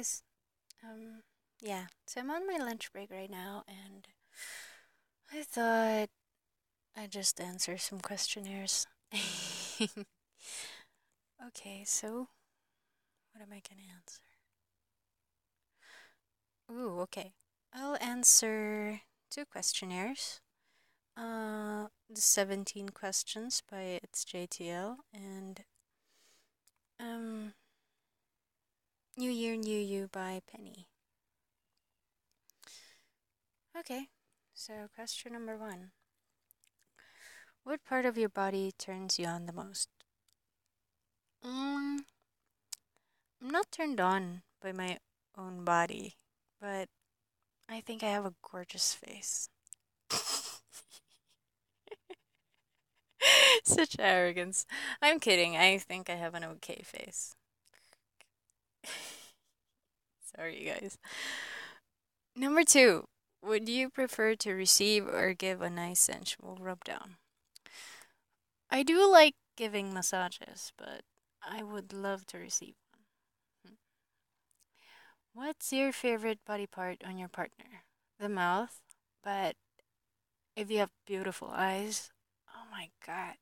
guys. Um, yeah, so I'm on my lunch break right now, and I thought I'd just answer some questionnaires. Okay, so what am I gonna answer? Ooh, okay. I'll answer two questionnaires. The 17 questions by It's JTL and um, New Year, New You by Penny. Okay, so question number one. What part of your body turns you on the most? Mm, I'm not turned on by my own body, but I think I have a gorgeous face. Such arrogance. I'm kidding. I think I have an okay face. Sorry, guys. Number two. Would you prefer to receive or give a nice sensual rub down? I do like giving massages, but I would love to receive one. Hmm. What's your favorite body part on your partner? The mouth, but if you have beautiful eyes, oh my god.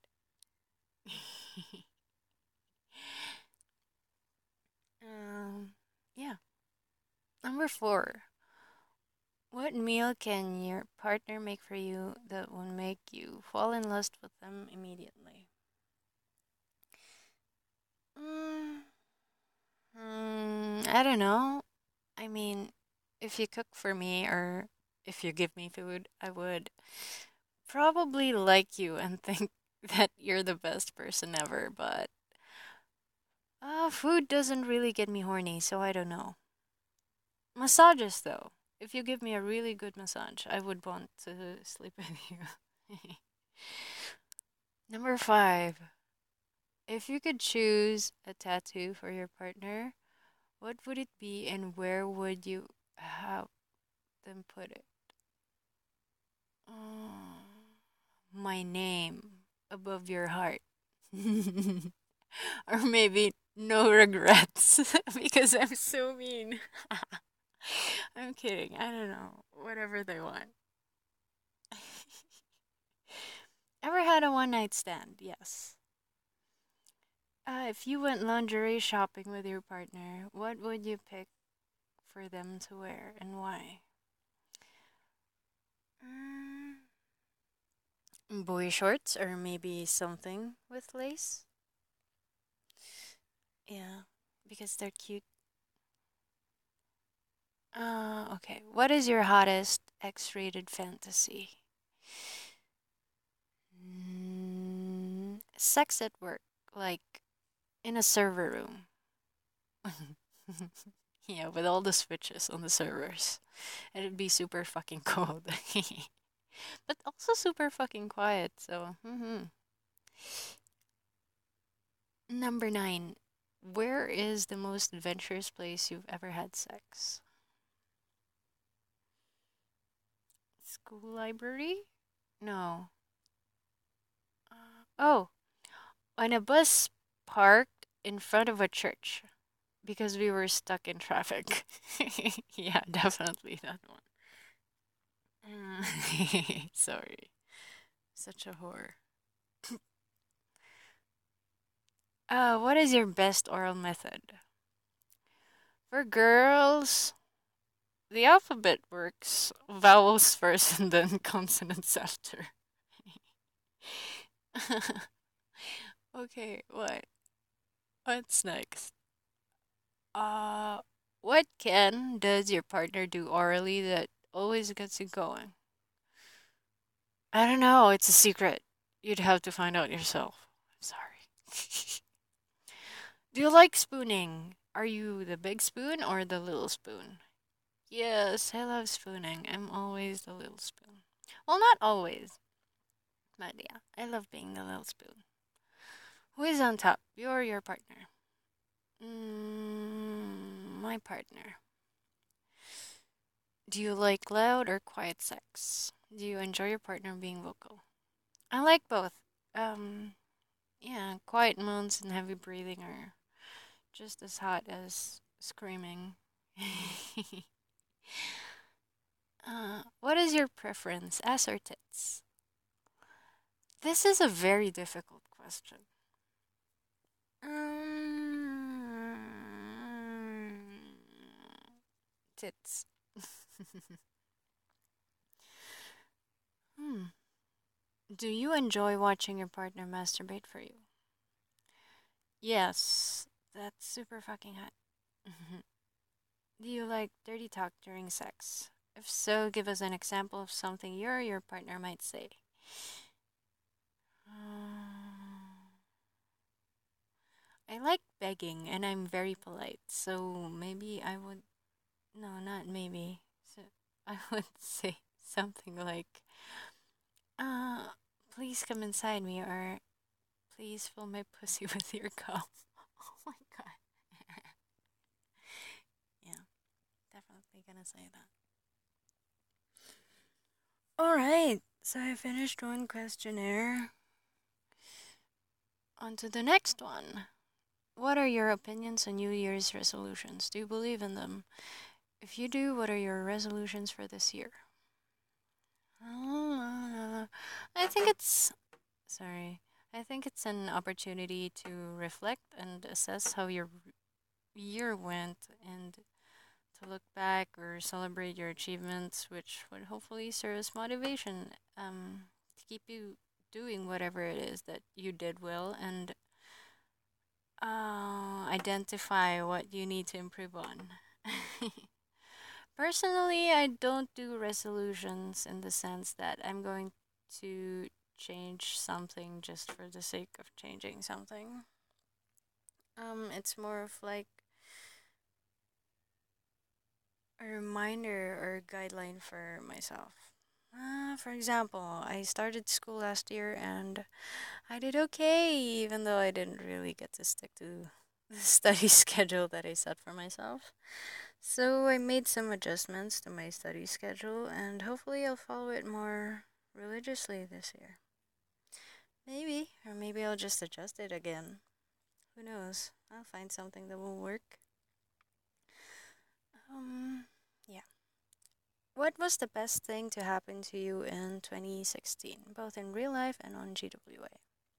um, yeah. Number four. What meal can your partner make for you that will make you fall in lust with them immediately? Mm, I don't know. I mean, if you cook for me or if you give me food, I would probably like you and think that you're the best person ever, but food doesn't really get me horny, so I don't know. Massages, though. If you give me a really good massage, I would want to sleep with you. Number five. If you could choose a tattoo for your partner, what would it be and where would you have them put it? Oh, my name above your heart. Or maybe no regrets because I'm so mean. I'm kidding. I don't know. Whatever they want. Ever had a one night stand? Yes. If you went lingerie shopping with your partner, what would you pick for them to wear and why? Mm, boy shorts or maybe something with lace? Yeah, because they're cute. Okay. What is your hottest X-rated fantasy? Sex at work, like in a server room. Yeah, with all the switches on the servers. It'd be super fucking cold. But also super fucking quiet, so. Number nine. Where is the most adventurous place you've ever had sex? School library? No. Oh, on a bus parked in front of a church because we were stuck in traffic. Yeah, definitely that one. Sorry. Such a whore. What is your best oral method? For girls, the alphabet works. Vowels first and then consonants after. Okay, what? What's next? Uh, what can does your partner do orally that always gets you going? I don't know. It's a secret. You'd have to find out yourself. I'm sorry. Do you like spooning? Are you the big spoon or the little spoon? Yes, I love spooning. I'm always the little spoon. Well, not always, but yeah, I love being the little spoon. Who is on top? You or your partner? My partner. Do you like loud or quiet sex? Do you enjoy your partner being vocal? I like both. Um, yeah, quiet moans and heavy breathing are just as hot as screaming. What is your preference, ass or tits? This is a very difficult question. Um, Tits. Hmm. Do you enjoy watching your partner masturbate for you? Yes, that's super fucking hot. Do you like dirty talk during sex? If so, give us an example of something you or your partner might say. I like begging and I'm very polite, so maybe I would. No, not maybe. So I would say something like, uh, please come inside me, or please fill my pussy with your cum. Oh my god. Yeah, definitely gonna say that. Alright, so I finished one questionnaire. On to the next one. What are your opinions on New Year's resolutions? Do you believe in them? If you do, what are your resolutions for this year? I think it's sorry. I think it's an opportunity to reflect and assess how your year went and to look back or celebrate your achievements, which would hopefully serve as motivation to keep you doing whatever it is that you did well and identify what you need to improve on. Personally, I don't do resolutions in the sense that I'm going to change something just for the sake of changing something. It's more of like a reminder or guideline for myself. For example, I started school last year and I did okay, even though I didn't really get to stick to the study schedule that I set for myself. So I made some adjustments to my study schedule and hopefully I'll follow it more religiously this year. Maybe, or maybe I'll just adjust it again. Who knows? I'll find something that will work. Yeah. What was the best thing to happen to you in 2016, both in real life and on GWA?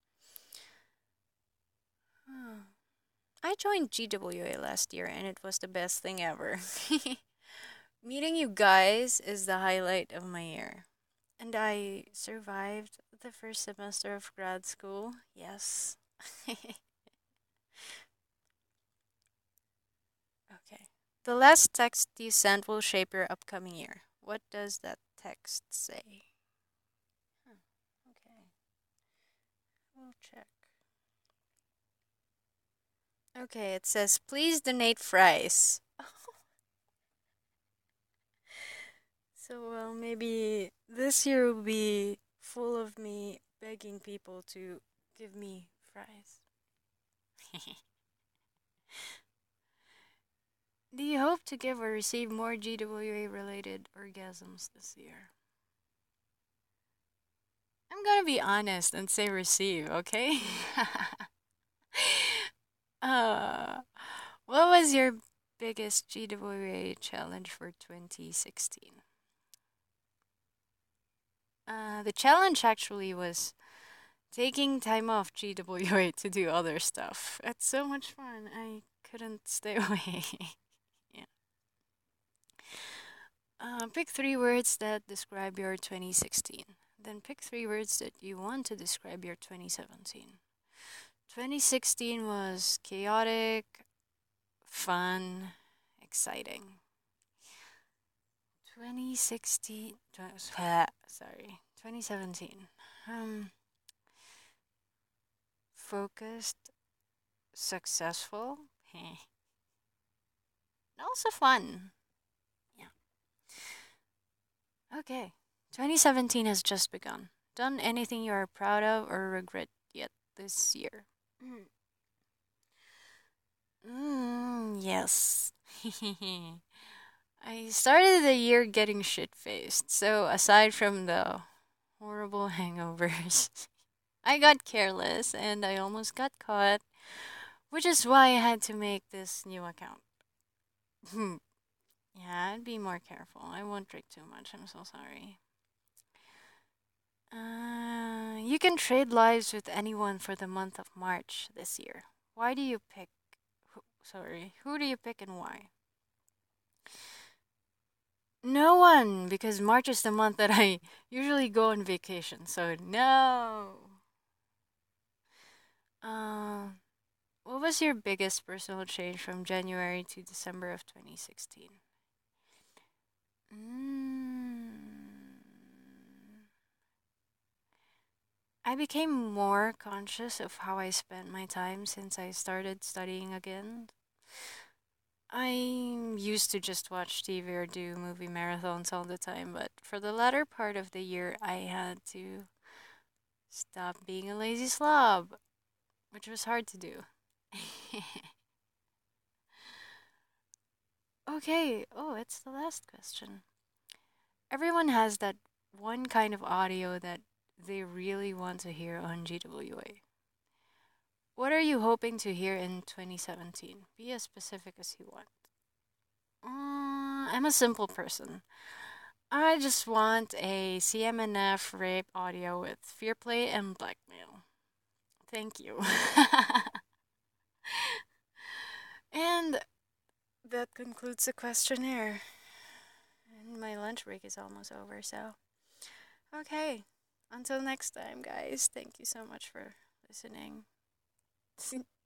Hmm. I joined GWA last year and it was the best thing ever. Meeting you guys is the highlight of my year. And I survived the first semester of grad school. Yes. Okay. The last text you sent will shape your upcoming year. What does that text say? Huh. Okay. We'll check. Okay, it says, please donate fries. So, well, maybe this year will be full of me begging people to give me fries. Do you hope to give or receive more GWA related orgasms this year? I'm gonna be honest and say receive, okay? uh, what was your biggest GWA challenge for 2016? The challenge actually was taking time off GWA to do other stuff. It's so much fun. I couldn't stay away. Yeah. Pick three words that describe your 2016. Then pick three words that you want to describe your 2017. 2016 was chaotic, fun, exciting. 2016, sorry, 2017. Focused, successful, and also fun. Yeah. Okay. 2017 has just begun. Done anything you are proud of or regret yet this year? Yes. I started the year getting shit faced, so aside from the horrible hangovers, I got careless and I almost got caught, which is why I had to make this new account. Yeah, I'd be more careful. I won't drink too much. I'm so sorry. You can trade lives with anyone for the month of March this year. Why do you pick? Sorry, who do you pick and why? No one, because March is the month that I usually go on vacation. So no. Uh, what was your biggest personal change from January to December of 2016? Mm. I became more conscious of how I spent my time since I started studying again. I used to just watch TV or do movie marathons all the time, but for the latter part of the year, I had to stop being a lazy slob, which was hard to do. Okay, oh, it's the last question. Everyone has that one kind of audio that they really want to hear on GWA. What are you hoping to hear in 2017? Be as specific as you want. I'm a simple person. I just want a CMNF rape audio with fear play and blackmail. Thank you. And that concludes the questionnaire. And my lunch break is almost over, so. Okay. Until next time, guys. Thank you so much for listening.